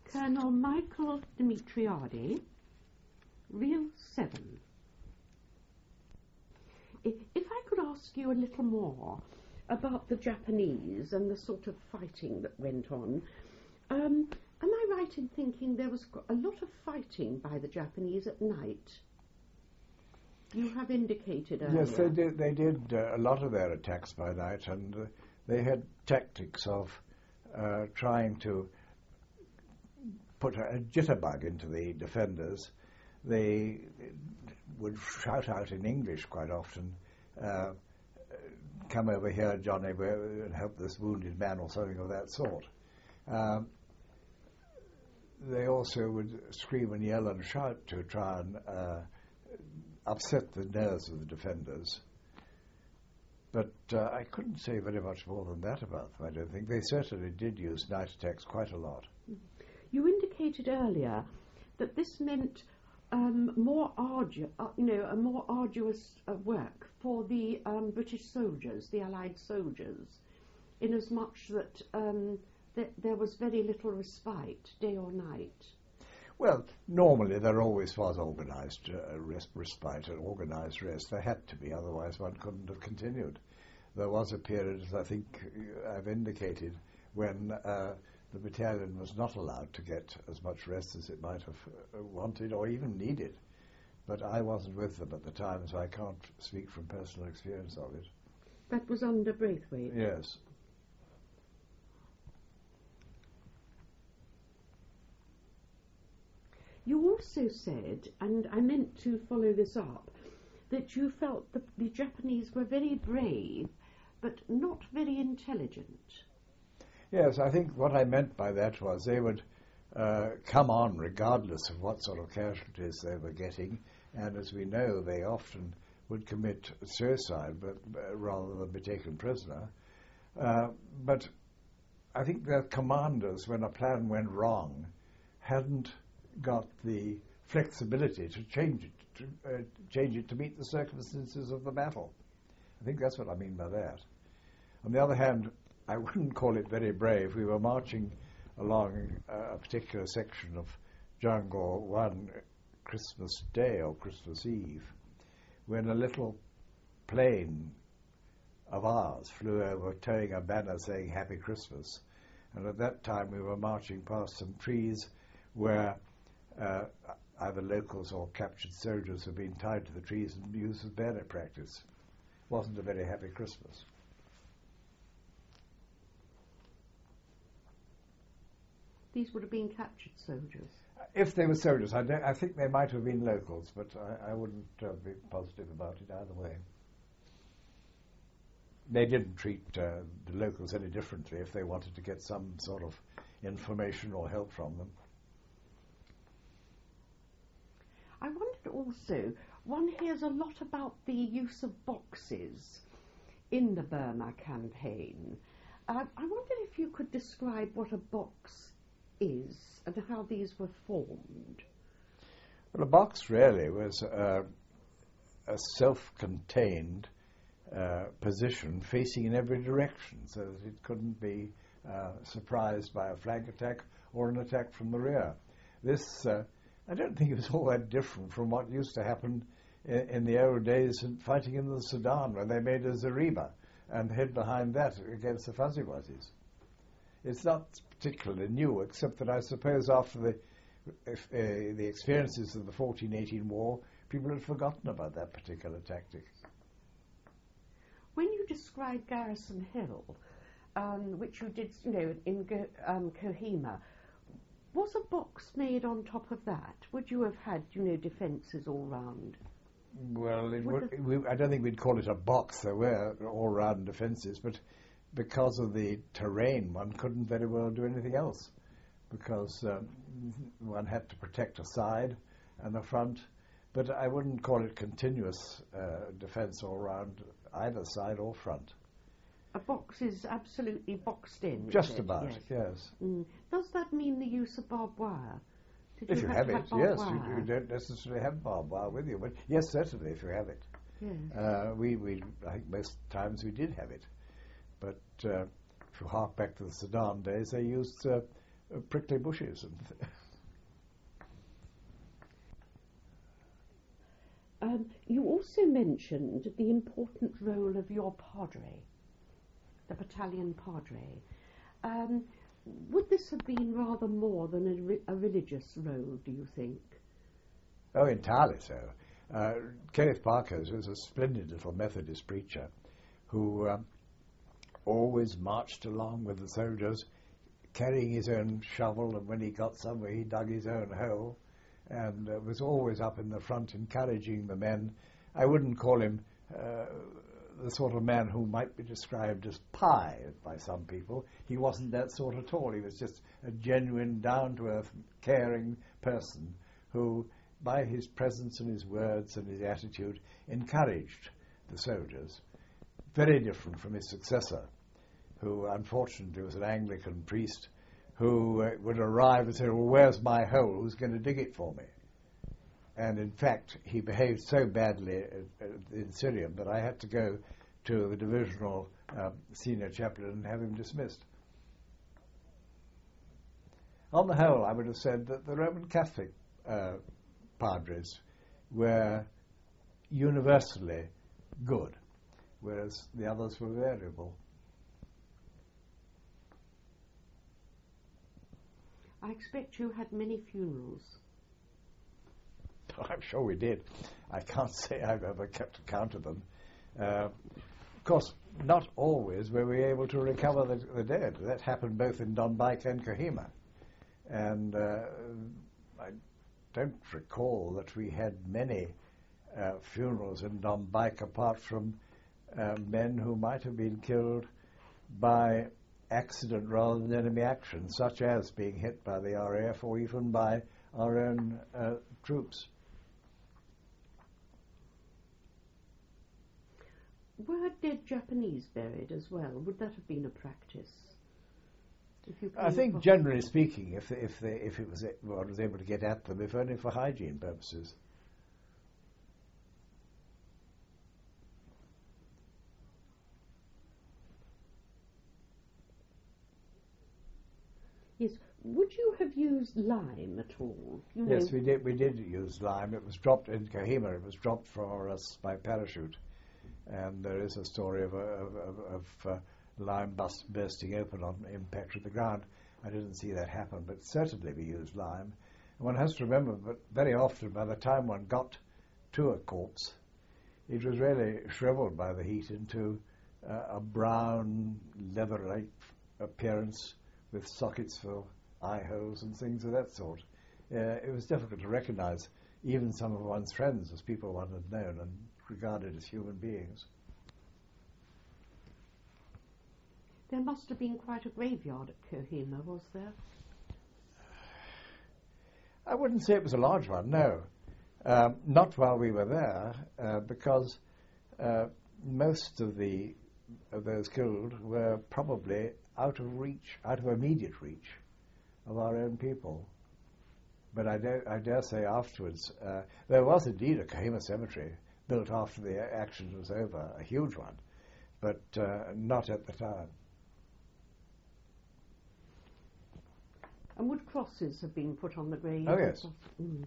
Colonel Michael Dimitriadi, Real 7. If I could ask you a little more about the Japanese and the sort of fighting that went on, am I right in thinking there was a lot of fighting by the Japanese at night? You have indicated earlier. Yes, they did a lot of their attacks by night, and they had tactics of trying to put a jitterbug into the defenders. They would shout out in English quite often, "Come over here, Johnny, and help this wounded man," or something of that sort. They also would scream and yell and shout to try and upset the nerves of the defenders. But I couldn't say very much more than that about them, I don't think. They certainly did use night attacks quite a lot. You indicated earlier that this meant a more arduous work for the British soldiers, the Allied soldiers, inasmuch that there was very little respite, day or night. Well, normally there always was organised respite and organised rest. There had to be, otherwise one couldn't have continued. There was a period, as I think I've indicated, when the battalion was not allowed to get as much rest as it might have wanted or even needed. But I wasn't with them at the time, so I can't speak from personal experience of it. That was under Braithwaite? Yes. You also said, and I meant to follow this up, that you felt the Japanese were very brave, but not very intelligent. Yes, I think what I meant by that was they would come on regardless of what sort of casualties they were getting, and as we know, they often would commit suicide rather than be taken prisoner. But I think their commanders, when a plan went wrong, hadn't got the flexibility to change it to meet the circumstances of the battle. I think that's what I mean by that. On the other hand, I wouldn't call it very brave. We were marching along a particular section of Jungle one Christmas Day or Christmas Eve when a little plane of ours flew over towing a banner saying Happy Christmas. And at that time we were marching past some trees where either locals or captured soldiers had been tied to the trees and used as bayonet practice. Wasn't a very happy Christmas. These would have been captured soldiers? If they were soldiers. I think they might have been locals, but I wouldn't be positive about it either way. They didn't treat the locals any differently if they wanted to get some sort of information or help from them. I wondered also, one hears a lot about the use of boxes in the Burma campaign. I wonder if you could describe what a box is and how these were formed. Well, a box really was a self-contained position facing in every direction so that it couldn't be surprised by a flank attack or an attack from the rear. This I don't think it was all that different from what used to happen in the old days in fighting in the Sudan when they made a zareba and hid behind that against the Fuzzy Wuzzies. It's not particularly new, except that I suppose after the experiences of the 1418 war, people had forgotten about that particular tactic. When you describe Garrison Hill, which you did, in Kohima, was a box made on top of that? Would you have had, defences all round? Well, I don't think we'd call it a box. There were all-round defences, but because of the terrain, one couldn't very well do anything else, because one had to protect a side and the front. But I wouldn't call it continuous defence all round either side or front. A box is absolutely boxed in. Just about, yes. Does that mean the use of barbed wire? If you have it, yes. You don't necessarily have barbed wire with you, but yes, certainly if you have it. Yes. I think most times we did have it. But if you hark back to the Sudan days, they used prickly bushes. You also mentioned the important role of your padre, the battalion padre. Would this have been rather more than a religious role, do you think? Oh, entirely so. Kenneth Parkhurst was a splendid little Methodist preacher who always marched along with the soldiers, carrying his own shovel, and when he got somewhere he dug his own hole, and was always up in the front encouraging the men. I wouldn't call him the sort of man who might be described as pie by some people. He wasn't that sort at all. He was just a genuine, down-to-earth, caring person who, by his presence and his words and his attitude, encouraged the soldiers. Very different from his successor, who unfortunately was an Anglican priest who would arrive and say, well, where's my hole? Who's going to dig it for me? And in fact, he behaved so badly in Syria that I had to go to the divisional senior chaplain and have him dismissed. On the whole, I would have said that the Roman Catholic padres were universally good, whereas the others were variable. I expect you had many funerals. I'm sure we did. I can't say I've ever kept account of them. Of course, not always were we able to recover the dead. That happened both in Donbaik and Kohima. And I don't recall that we had many funerals in Donbaik apart from men who might have been killed by accident rather than enemy action, such as being hit by the RAF or even by our own troops. Were dead Japanese buried as well? Would that have been a practice? I think, generally speaking, if it was one was able to get at them, if only for hygiene purposes. Yes. Would you have used lime at all? Yes, we did. We did use lime. It was dropped in Kohima. It was dropped for us by parachute, and there is a story of lime bursting open on impact with the ground. I didn't see that happen, but certainly we used lime. And one has to remember that very often, by the time one got to a corpse, it was really shriveled by the heat into a brown, leather-like appearance with sockets for eye holes and things of that sort. It was difficult to recognize even some of one's friends as people one had known and regarded as human beings. There must have been quite a graveyard at Kohima, was there? I wouldn't say it was a large one, no. Not while we were there, because most of those killed were probably out of immediate reach of our own people. But I dare say afterwards, there was indeed a Kohima cemetery built after the action was over, a huge one, but not at the time. And would crosses have been put on the graves? Oh, yes. Mm.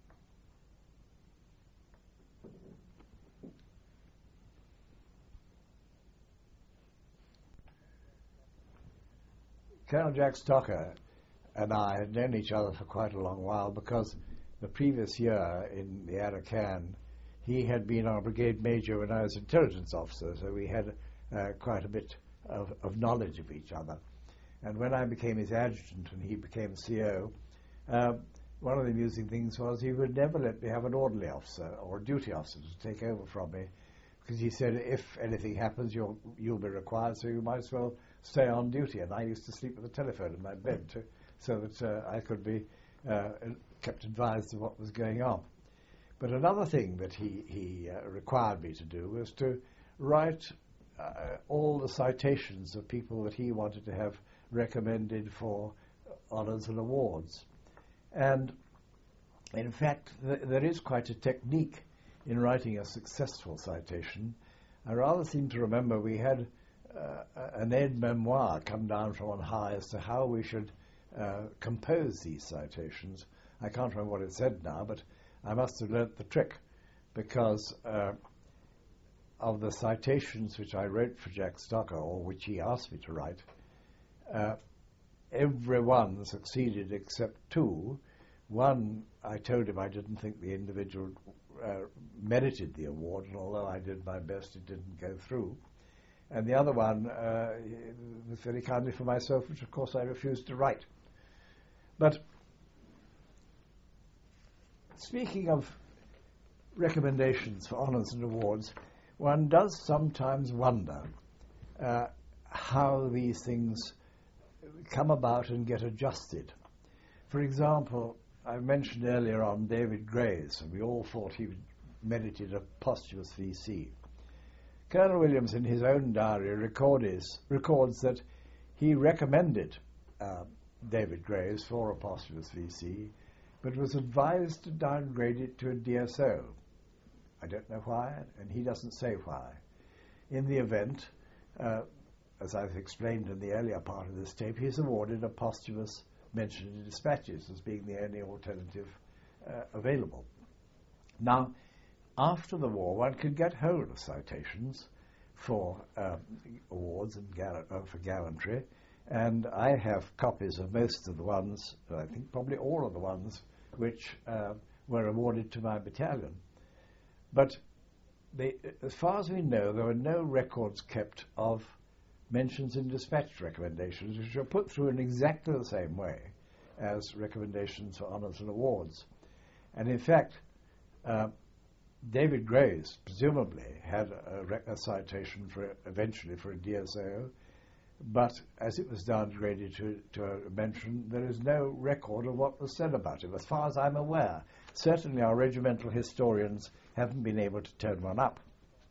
Colonel Jack Stocker and I had known each other for quite a long while because the previous year in the Arakan, he had been our brigade major when I was intelligence officer, so we had quite a bit of knowledge of each other. And when I became his adjutant and he became CO, one of the amusing things was he would never let me have an orderly officer or a duty officer to take over from me, because he said, if anything happens, you'll be required, so you might as well stay on duty. And I used to sleep with a telephone in my bed so that I could be kept advised of what was going on. But another thing that he required me to do was to write all the citations of people that he wanted to have recommended for honours and awards. And in fact, there is quite a technique in writing a successful citation. I rather seem to remember we had an aide-memoire come down from on high as to how we should compose these citations. I can't remember what it said now, but I must have learnt the trick, because of the citations which I wrote for Jack Stocker, or which he asked me to write, every one succeeded except two. One, I told him I didn't think the individual merited the award, and although I did my best, it didn't go through. And the other one was very kindly for myself, which of course I refused to write. But speaking of recommendations for honours and awards, one does sometimes wonder how these things come about and get adjusted. For example, I mentioned earlier on David Grays, and we all thought he merited a posthumous VC. Colonel Williams, in his own diary, records that he recommended David Grays for a posthumous VC, but was advised to downgrade it to a DSO. I don't know why, and he doesn't say why. In the event, as I've explained in the earlier part of this tape, he's awarded a posthumous mention in dispatches as being the only alternative available. Now, after the war, one could get hold of citations for awards and for gallantry, and I have copies of most of the ones, I think probably all of the ones, which were awarded to my battalion. But as far as we know, there were no records kept of mentions in dispatch recommendations, which were put through in exactly the same way as recommendations for honours and awards. And in fact, David Grays presumably had a citation eventually for a DSO, but as it was downgraded to a mention, there is no record of what was said about him, as far as I'm aware. Certainly our regimental historians haven't been able to turn one up.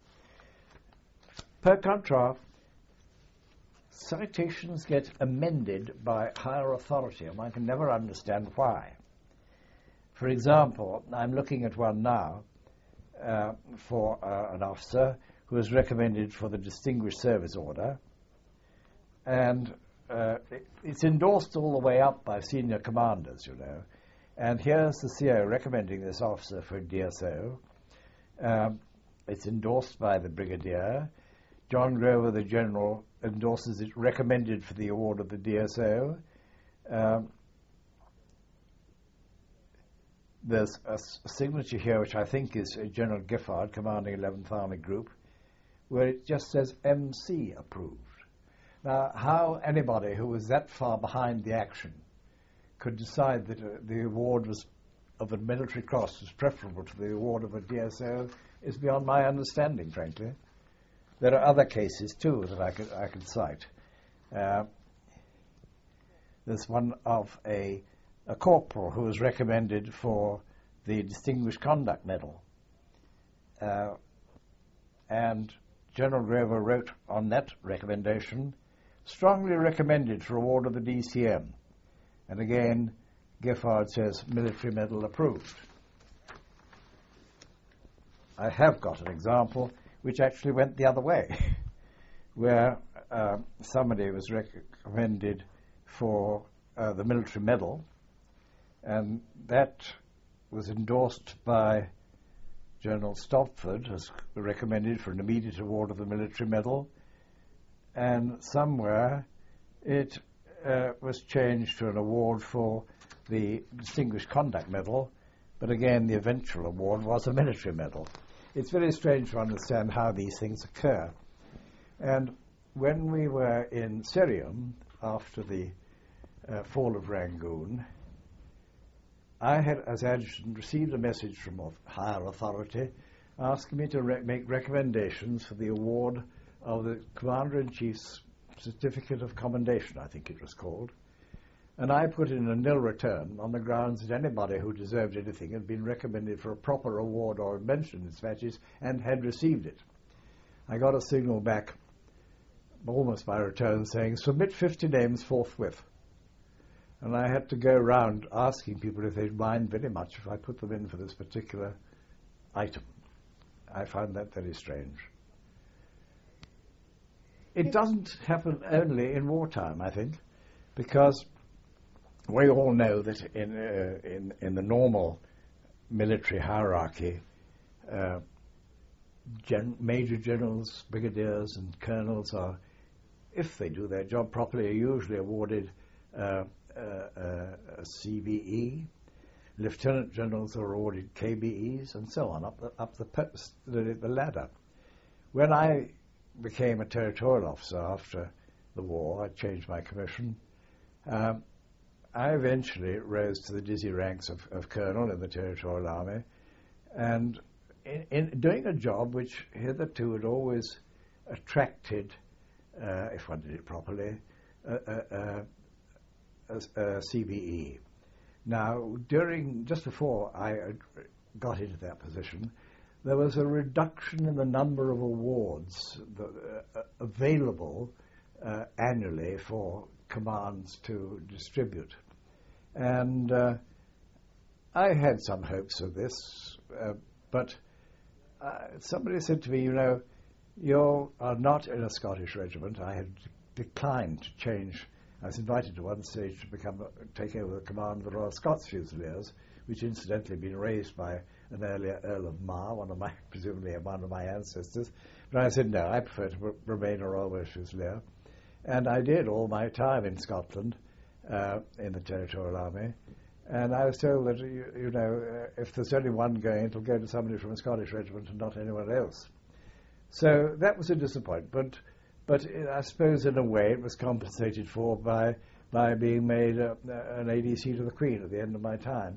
Per contra, citations get amended by higher authority, and one can never understand why. For example, I'm looking at one now for an officer who was recommended for the Distinguished Service Order, and it's endorsed all the way up by senior commanders, you know. And here's the CO recommending this officer for a DSO. It's endorsed by the brigadier. John Grover, the general, endorses it, recommended for the award of the DSO. There's a signature here, which I think is General Giffard, commanding 11th Army Group, where it just says MC approved. Now, how anybody who was that far behind the action could decide that the award of a military cross was preferable to the award of a DSO is beyond my understanding, frankly. There are other cases, too, that I could cite. There's one of a corporal who was recommended for the Distinguished Conduct Medal. And General Grover wrote on that recommendation, strongly recommended for award of the DCM. And again, Giffard says, military medal approved. I have got an example which actually went the other way, where somebody was recommended for the military medal, and that was endorsed by General Stopford as recommended for an immediate award of the military medal, and somewhere it was changed to an award for the Distinguished Conduct Medal, but again the eventual award was a military medal. It's very strange to understand how these things occur. And when we were in Syrium after the fall of Rangoon, I had, as adjutant, received a message from a higher authority asking me to make recommendations for the award of the Commander-in-Chief's Certificate of Commendation, I think it was called. And I put in a nil return on the grounds that anybody who deserved anything had been recommended for a proper award or mention in dispatches and had received it. I got a signal back almost by return saying, submit 50 names forthwith. And I had to go around asking people if they'd mind very much if I put them in for this particular item. I found that very strange. It doesn't happen only in wartime, I think, because we all know that in the normal military hierarchy, major generals, brigadiers, and colonels are, if they do their job properly, are usually awarded a CBE. Lieutenant generals are awarded KBEs, and so on up the ladder. When I became a territorial officer after the war, I changed my commission. I eventually rose to the dizzy ranks of colonel in the Territorial Army, and in doing a job which hitherto had always attracted, if one did it properly, a CBE. Now, just before I got into that position, there was a reduction in the number of awards available annually for commands to distribute. And I had some hopes of this, but somebody said to me, you are not in a Scottish regiment. I had declined to change. I was invited to one stage to take over the command of the Royal Scots Fusiliers, which incidentally had been raised by an earlier Earl of Mar, presumably one of my ancestors. But I said, no, I prefer to remain a Royal Welsh Fusilier. And I did all my time in Scotland, in the Territorial Army. And I was told that, if there's only one going, it'll go to somebody from a Scottish regiment and not anyone else. So that was a disappointment. But I suppose in a way it was compensated for by being made an ADC to the Queen at the end of my time.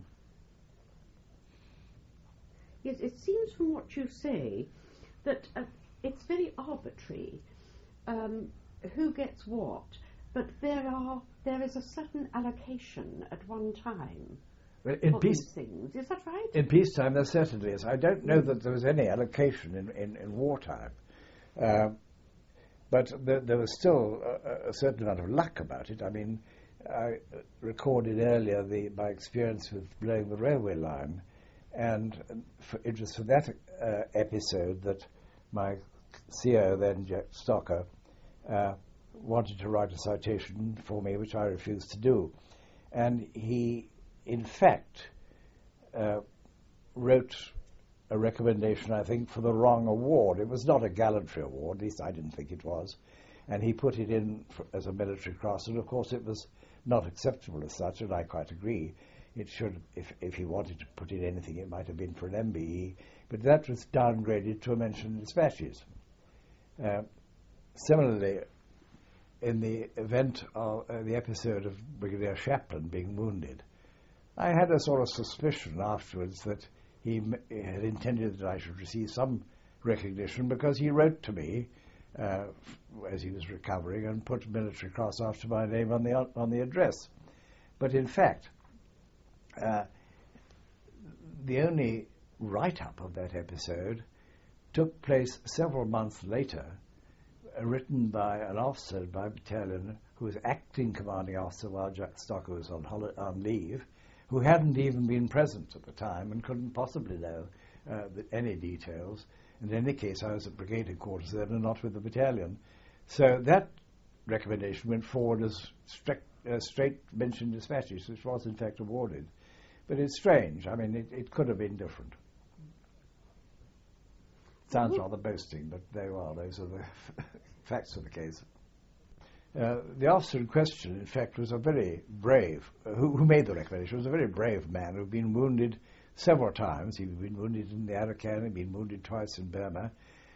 Yes, it seems from what you say that it's very arbitrary who gets what, but there is a certain allocation at one time for these things. Is that right? In peacetime, there certainly is. I don't know that there was any allocation in wartime. But there was still a certain amount of luck about it. I mean, I recorded earlier my experience with blowing the railway line, and it was for that episode that my CO then, Jack Stocker, wanted to write a citation for me, which I refused to do. And he, in fact, wrote a recommendation, I think, for the wrong award. It was not a gallantry award, at least I didn't think it was. And he put it in as a military cross, and of course it was not acceptable as such, and I quite agree. It should, if he wanted to put in anything, it might have been for an MBE, but that was downgraded to a mention in dispatches. Similarly, in the event of the episode of Brigadier Chaplin being wounded, I had a sort of suspicion afterwards that he had intended that I should receive some recognition, because he wrote to me as he was recovering and put military cross after my name on the address. But in fact, the only write-up of that episode took place several months later, written by an officer in my battalion who was acting commanding officer while Jack Stocker was on leave, who hadn't even been present at the time and couldn't possibly know any details. In any case, I was at brigade headquarters then and not with the battalion. So that recommendation went forward as straight mentioned dispatches, which was in fact awarded. But it's strange. I mean, it could have been different. Sounds rather boasting, but there you are. Those are the facts of the case. The officer in question, in fact, was a very brave, who made the recommendation, was a very brave man who'd been wounded several times. He'd been wounded in the Arakan, he'd been wounded twice in Burma.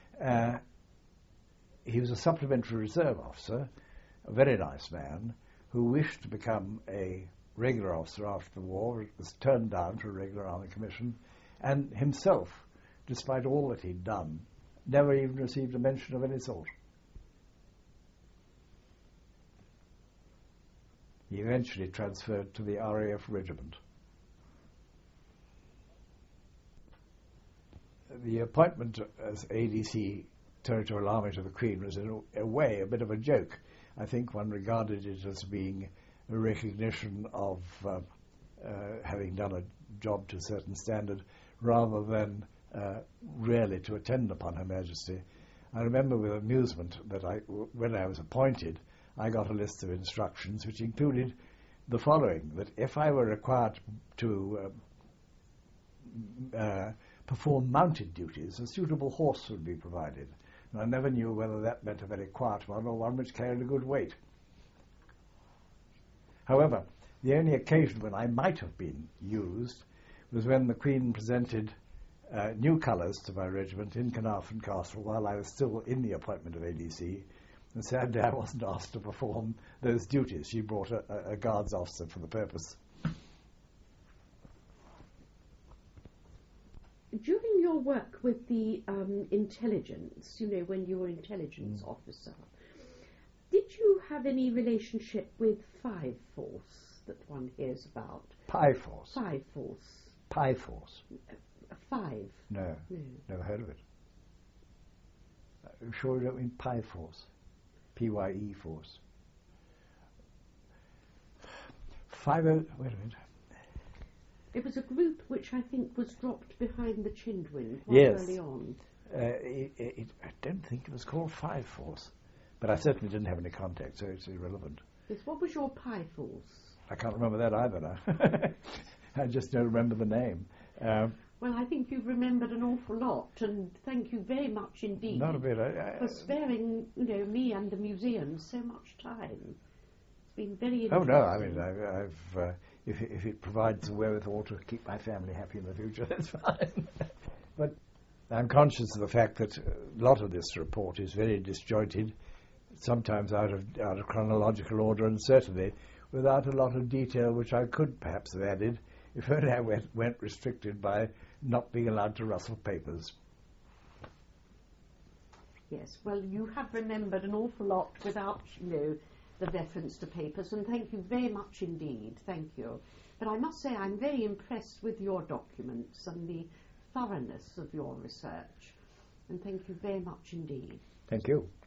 He was a supplementary reserve officer, a very nice man, who wished to become a regular officer after the war, was turned down for a regular army commission, and himself, despite all that he'd done, never even received a mention of any sort. He eventually transferred to the RAF regiment. The appointment as ADC Territorial Army to the Queen was in a way a bit of a joke. I think one regarded it as being a recognition of having done a job to a certain standard, rather than really to attend upon Her Majesty. I remember with amusement that when I was appointed, I got a list of instructions which included the following, that if I were required to perform mounted duties, a suitable horse would be provided. And I never knew whether that meant a very quiet one or one which carried a good weight. However, the only occasion when I might have been used was when the Queen presented new colours to my regiment in Carnarvon Castle while I was still in the appointment of ADC, and sadly I wasn't asked to perform those duties. She brought a guards officer for the purpose. During your work with the intelligence, you know, when you were intelligence officer, did you have any relationship with Five Force that one hears about? Pi Force. Five Force. Pi Force. Five. No, never heard of it. I'm sure you don't mean Pi Force. P-Y-E Force. Wait a minute. It was a group which I think was dropped behind the Chindwin quite early on. I don't think it was called Five Force, but I certainly didn't have any contact, so it's irrelevant. Yes, what was your Pi Force? I can't remember that either now. I just don't remember the name. Well, I think you've remembered an awful lot, and thank you very much indeed Not a bit. for sparing, you know, me and the museum so much time. It's been very interesting. Oh no, I mean, I've if it provides the wherewithal to keep my family happy in the future, that's fine. But I'm conscious of the fact that a lot of this report is very disjointed, sometimes out of chronological order, and certainly without a lot of detail which I could perhaps have added if only I went restricted by not being allowed to rustle papers. Yes, well, you have remembered an awful lot without, you know, the reference to papers, and thank you very much indeed, thank you. But I must say I'm very impressed with your documents and the thoroughness of your research, and thank you very much indeed. Thank you.